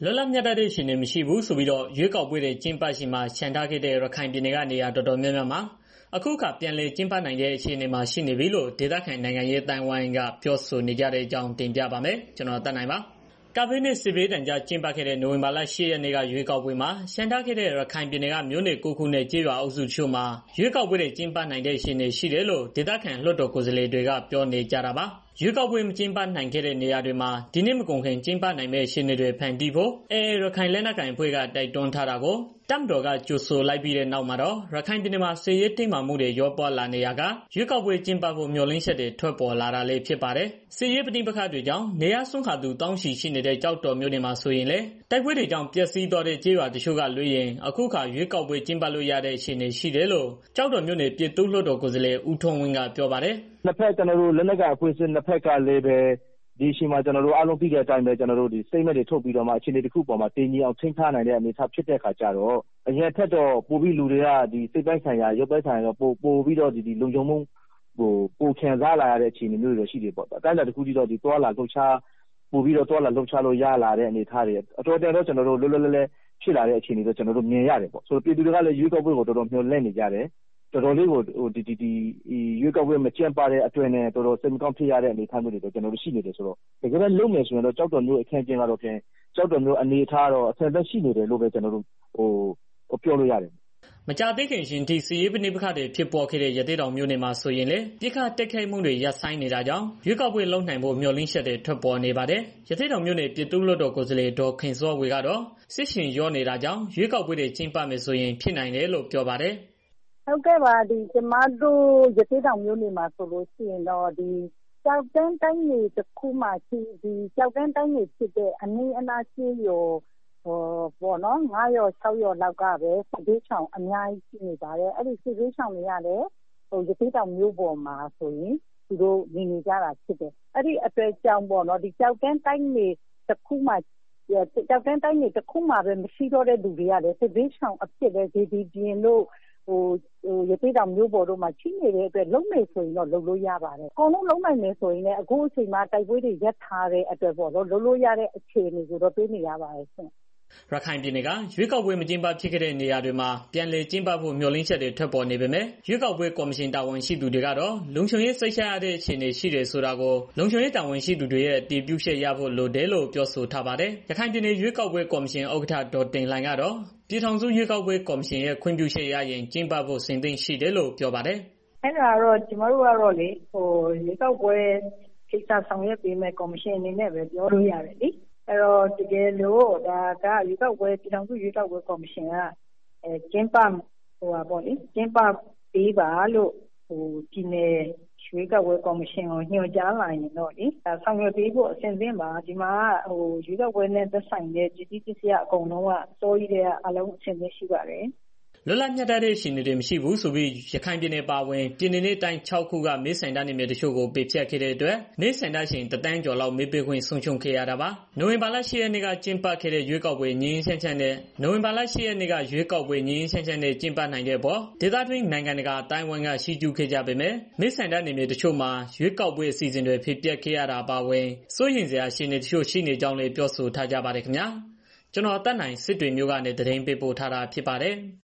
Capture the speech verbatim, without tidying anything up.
လွတ်လပ်မြတ်တဲ့ရှင်တွေမရှိဘူးဆိုပြီးတော့ရွေးကောက်ပွဲတွေကျင်းပရှိမှာခြံထားခဲ့တဲ့ရခိုင်ပြည်နယ်ကနေရာတော်တော်များများမှာအခုအခါပြန်လည်ကျင်းပနိုင်တဲ့အခြေအနေမှာရှိနေပြီလို့ဒေသခံနိုင်ငံရေးအတိုင်းဝိုင်းကပြောဆိုနေကြတဲ့အကြောင်းတင်ပြပါမယ်ကျွန်တော်တက်နိုင်ပါကာဗီနဲ့စစ်ဘေးတန်ကြားကျင်းပခဲ့တဲ့နိုဝင်ဘာလ၈ရက်နေ့ကရွေးကောက်ပွဲမှာရှမ်းထားခဲ့တဲ့ရခိုင်ပြည်နယ်ကမြို့နယ်ကိုခုနဲ့ကျေးရွာအုပ်စုချို့မှာရွေးကောက်ပွဲတွေကျင်းပနိုင်တဲ့အခြေအနေရှိတယ်လို့ဒေသခံလွှတ်တော်ကိုယ်စားလှယ်တွေကပြောနေကြတာပါရွေးကောက်ပွဲမကျင်းပနိုင်ခဲ့တဲ့နေရာတွေမှာဒီနေ့မကုန်ခင်ကျင်းပနိုင်မယ့်အခြေအနေတွေဖန်တီးဖို့အေအေရခိုင်လက်နက်ကိုင်အဖွဲ့ကတိုက်တွန်းထားတာကိုတပ်မတော်ကကြိုဆိုလိုက်ပြီးတဲ့နောက်မှာတော့ရခိုင်ပြည်နယ်မှာစစ်ရေးတင်းမာမှုတွေရောပွားလာနေရကရွေးကောက်ပွဲကျင်းပဖို့မျှော်လင့်ချက်တွေထွက်ပေါ်လာတာလည်းဖြစ်ပါတယ်စစ်ရေးပဋိပက္ခတွေကြောင့်နေရဆွန့်ခါသူတောင်းရှိရှိနေတဲ့ကြောက်တော်မျိုးတွေမှာဆိုရင်လေတိုက်ပွဲတွေကြောင့်ပျက်စီးသွားတဲ့ကျေးရွာတချို့ကလွှဲရင်အခုခါရွေးကောက်ပွဲကျင်းပလို့ရတဲ့အခြေအနေရှိတယ်လို့ကြောက်တော်မျိုးနယ်ပြည်သူ့လွှတ်တော်ကိုယ်စားလှယ်ဦးထွန်းဝင်းကပြောပါတယ်နှစ်ဖက်ကျွန်တော်တို့လက်နက်ကအဖွဲ့အစည်းနှစ်ဖက်ကလည်းပဲဒီရှိမှာကျွန်တော်တို့အားလုံးသိတဲ့အတိုင်းပဲကျွန်တော်တို့ဒီစိတ်မဲ့တွေထုတ်ပြီးတော့မှအခြေအနေတစ်ခုပေါ်မှာတင်းကြီးအောင်ထိန်းထားနိုင်တဲ့အနေအထားဖြစ်တဲ့ခါကျတော့အရင်ထက်တော့ပိုပြီးလူတွေကဒီစိတ်ပိုင်းဆိုင်ရာရုပ်ပိုင်းဆိုင်ရာပိုပိုပြီးတော့ဒီဒီလုံခြုံမှုဟိုပိုခံစားလာရတဲ့အခြေအနေမျိုးတွေရှိတယ်ပေါ့အတိုင်းအတာတစ်ခုကြီးတော့ဒီတွာလာလှုပ်ရှားပိုပြီးတော့တွာလာလှုပ်ရှားလို့ရလာတဲ့အနေအထားတွေအတော်တန်တော့ကျွန်တော်တို့လွတ်လွတ်လပ်လပ်ဖြစ်လာတဲ့အခြေအနေတော့ကျွန်တော်တို့မြင်ရတယ်ပေါ့ဆိုတော့ပြည်သူတွေကလည်းရွေးကောက်ပွဲကိုတော်တော်မျှော်လင့်နေကြတယ်တော်တော်လေးကိုဟိုဒီဒီဒီရွေးကောက်ပွဲမကျင်းပတဲ့အတွင်းနဲ့တော်တော်စိတ်မကောင်းဖြစ်ရတဲ့အနေအထားမျိုးတွေတော့ကျွန်တော်တို့ရှိနေတယ်ဆိုတော့တကယ်လည်းလုံမယ်ဆိုရင်တော့ကြောက်တော်မျိုးအခင်းကျင်းကတော့ဖြင့်ကြောက်တော်မျိုးအနေအထားတော့အဆင်သက်ရှိနေတယ်လို့ပဲကျွန်တော်တို့ဟိုဟိုပြောလို့ရတယ်မကြသေးခင်ရှင်ဒီစီရေးပဋိပက္ခတွေဖြစ်ပေါ်ခဲ့တဲ့ရသေးတောင်မြို့နယ်မှာဆိုရင်လေပြစ်ခတ်တက်ခိုက်မှုတွေရပ်ဆိုင်းနေတာကြောင့်ရွေးကောက်ပွဲလုံနိုင်ဖို့မျှော်လင့်ချက်တွေထွက်ပေါ်နေပါတယ်ရသေးတောင်မြို့နယ်ပြည်သူ့လွှတ်တော်ကိုယ်စားလှယ်ဒေါ်ခင်စောဝေကတော့စစ်ရှင်ရောနေတာကြောင့်ရွေးကောက်ပွဲတွေကျင်းပမယ်ဆိုရင်ဖြစ်နိုင်တယ်လို့ပြောပါတယ်ဟုတ်ကဲ့ပါဒီကျမတို့ရသေးတောင်မျိုးနေမှာဆိုလို့ရှိရင်တော့ဒီကြောက်တန်းတိုင်းနေတစ်ခုမှရှိဒီကြောက်တန်းတိုင်းနေဖြစ်တဲ့အနည်းအနာရှိရောဟိုဘောနော်ငါးရော၆ရောလောက်ကပဲစစ်ဘေးချောင်အများကြီးရှိနေပါတယ်အဲ့ဒီစစ်ဘေးချောင်တွေရတယ်ဟိုရသေးတောင်မျိုးပေါ်မှာဆိုရင်သူတို့နေနေကြတာဖြစ်တယ်အဲ့ဒီအတွေ့အကြုံပေါ့နော်ဒီကြောက်တန်းတိုင်းနေတစ်ခုမှကြောက်တန်းတိုင်းနေတစ်ခုမှပဲမရှိတော့တဲ့လူတွေရတယ်စစ်ဘေးချောင်အဖြစ်တဲ့ဒီဒီပြင်းလို့ဟိုဟိုရသေးတောင်မျိုးပေါ်တို့မှာချိနေတဲ့အတွက်လုံးနေဆိုရင်တော့လုံလို့ရပါတယ်အကုန်လုံးလုံးနိုင်မယ်ဆိုရင်လည်းအခုအချိန်မှာတိုက်ပွဲတွေရပ်ထားတဲ့အတွက်ပေါ့နော်လုံလို့ရတဲ့အခြေအနေကိုတော့ပြေးနေရပါတယ်ရှင်ရခိုင်ပြည်နယ်ကရွေးကောက်ပွဲမကျင်းပဖြစ်ခဲ့တဲ့နေရာတွေမှာပြန်လည်ကျင်းပဖို့မျှော်လင့်ချက်တွေထွက်ပေါ်နေပေမဲ့ရွေးကောက်ပွဲကော်မရှင်တာဝန်ရှိသူတွေကတော့လုံခြုံရေးစိတ်ချရတဲ့အခြေအနေရှိတယ်ဆိုတာကိုလုံခြုံရေးတာဝန်ရှိသူတွေရဲ့အတည်ပြုချက်ရဖို့လိုတယ်လို့ပြောဆိုထားပါတယ်။ရခိုင်ပြည်နယ်ရွေးကောက်ပွဲကော်မရှင်ဥက္ကဋ္ဌဒေါ်တင်လှိုင်ကတော့ပြည်ထောင်စုရွေးကောက်ပွဲကော်မရှင်ရဲ့ခွင့်ပြုချက်ရရင်ကျင်းပဖို့စဉ်သင့်ရှိတယ်လို့ပြောပါတယ်။အဲ့ဒါတော့ကျမတို့ကတော့လေဟိုရွေးကောက်ပွဲကိစ္စဆောင်ရွက်ပေးမဲ့ကော်မရှင်အနေနဲ့ပဲပြောလို့ရတယ်လေ။အဲ့တော့တကယ်လို့ဒါကရွေးကောက်ပွဲပြည်ထောင်စုရွေးကောက်ပွဲကော်မရှင်ကအဲကျင်းပဟိုပါပေါ့လေကျင်းပပေးပါလို့ဟိုဒီနယ်ရွေးကောက်ပွဲကော်မရှင်ကိုညွှန်ကြားလာရင်တော့လေဆောင်ရွက်ပေးဖို့အဆင်သင့်ပါဒီမှာဟိုရွေးကောက်ပွဲနဲ့သက်ဆိုင်တဲ့ကြီးကြီးကျယ်ကျယ်အကုန်လုံးကစိုးရိမ်တဲ့အလုံးအဆင်သင့်ရှိပါတယ်လွတ်လပ်မြတ်တဲ့ရှင်တွေမရှိဘူးဆိုပြီးရခိုင်ပြည်နယ်ပါဝင်ပြည်နယ်နဲ့တိုင်း၆ခုကမေးဆိုင်တာနေမြေတချို့ကိုပယ်ဖျက်ခဲ့တဲ့အတွက်မေးဆိုင်တာရှင်တန်းကျော်လောက်မေးပေးခွင့်ဆုံးရှုံးခဲ့ရတာပါနိုဝင်ဘာလ၈ရက်နေ့ကကျင်းပခဲ့တဲ့ရွေးကောက်ပွဲငြင်းချမ်းချမ်းနဲ့နိုဝင်ဘာလ၈ရက်နေ့ကရွေးကောက်ပွဲငြင်းချမ်းချမ်းနဲ့ကျင်းပနိုင်တဲ့ပေါ်ဒေသတွင်းနိုင်ငံတကာအတိုင်းအဝိုင်းကရှိကျူးခဲ့ကြပေမဲ့မေးဆိုင်တာနေမြေတချို့မှာရွေးကောက်ပွဲအစီအစဉ်တွေဖြစ်ပျက်ခဲ့ရတာပါဝင်စိုးရင်စရာရှင်တွေတချို့ရှိနေကြောင်းလည်းပြောဆိုထားကြပါတယ်ခင်ဗျာကျွန်တော်အသက်နိုင်စစ်တွေမျိုးကနေသတင်းပေးပို့ထားတာဖြစ်ပါတယ်